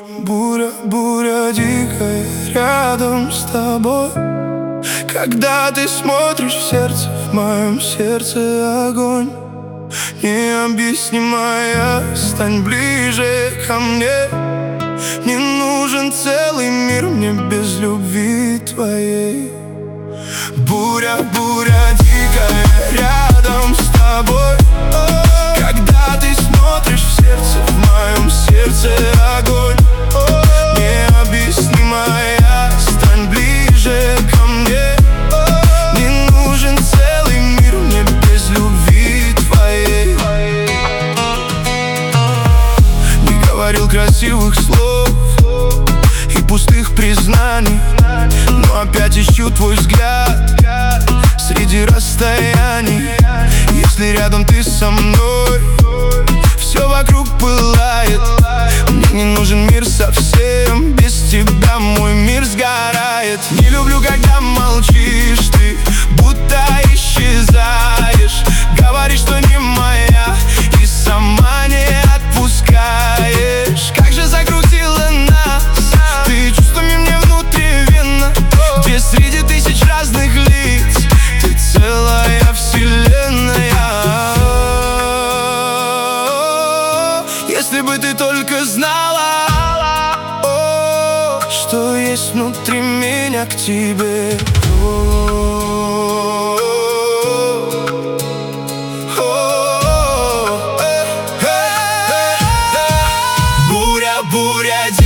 Буря, буря дикая рядом с тобой. Когда ты смотришь в сердце, в моем сердце огонь. Необъяснимая, стань ближе ко мне. Не нужен целый мир мне без любви твоей. Буря, буря дикая рядом с тобой. Когда ты смотришь в сердце, в моем сердце огонь. Необъяснимая, стань ближе ко мне. Не нужен целый мир мне без любви твоей. Не говорил красивых слов и пустых признаний, но опять ищу твой взгляд среди расстояний. Если рядом ты со мной, все вокруг пылает. Мне не нужен мир совсем, без тебя мой мир сгорает. Не люблю, когда молчишь ты, будто исчезаешь. Говоришь, что не моя, и сама не отпускаешь. Как же закрутила нас ты чувствами мне внутривенно, где среди тысяч разных лиц ты целая вселенная. Если бы ты только знала, что есть внутри меня к тебе. Буря, буря